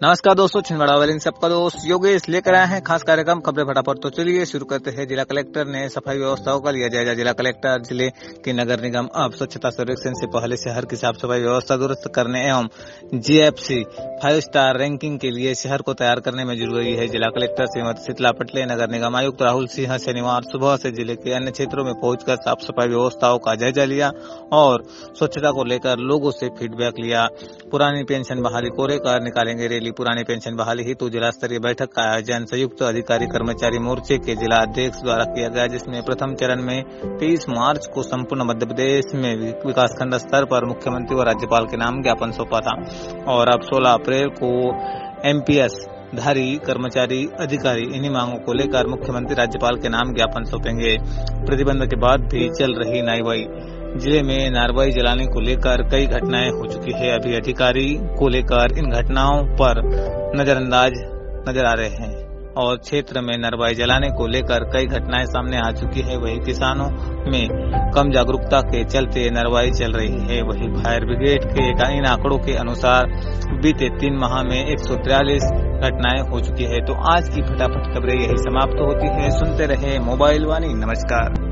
नमस्कार दोस्तों, छिंदवाड़ा वाले सबका दोस्त योगेश लेकर आए हैं खास कार्यक्रम खबरें फटाफट। तो चलिए शुरू करते हैं। जिला कलेक्टर ने सफाई व्यवस्थाओं का लिया जायजा। जिला कलेक्टर जिले के नगर निगम अब स्वच्छता सर्वेक्षण से पहले शहर की साफ सफाई व्यवस्था दुरुस्त करने एवं GFC 5 स्टार रैंकिंग के लिए शहर को तैयार करने में जुट गई है। जिला कलेक्टर श्रीमती शीतला पटले, नगर निगम आयुक्त राहुल सिंह शनिवार सुबह से जिले के अन्य क्षेत्रों में पहुंचकर साफ सफाई व्यवस्थाओं का जायजा लिया और स्वच्छता को लेकर लोगों से फीडबैक लिया। पुरानी पेंशन बहाली को लेकर निकालेंगे रैली। पुरानी पेंशन बहाली हेतु जिला स्तरीय बैठक का आयोजन संयुक्त अधिकारी कर्मचारी मोर्चे के जिला अध्यक्ष द्वारा किया गया, जिसमें प्रथम चरण में 23 मार्च को संपूर्ण मध्य प्रदेश में विकासखंड स्तर पर मुख्यमंत्री व राज्यपाल के नाम ज्ञापन सौंपा था और अब 16 अप्रैल को MPS धारी कर्मचारी अधिकारी इन्हीं मांगों को लेकर मुख्यमंत्री राज्यपाल के नाम ज्ञापन सौंपेंगे। प्रतिबंध के बाद भी चल रही नाईवाई। जिले में नारवाई जलाने को लेकर कई घटनाएं हो चुकी है। अभी अधिकारी को लेकर इन घटनाओं पर नजरअंदाज नजर आ रहे हैं और क्षेत्र में नारवाई जलाने को लेकर कई घटनाएं सामने आ चुकी है। वही किसानों में कम जागरूकता के चलते नारवाई चल रही है। वही फायर ब्रिगेड के इन आंकड़ों के अनुसार बीते 3 माह में 143 घटनाएं हो चुकी है। तो आज की फटाफट खबरें यही समाप्त होती है। सुनते रहे मोबाइल वाणी। नमस्कार।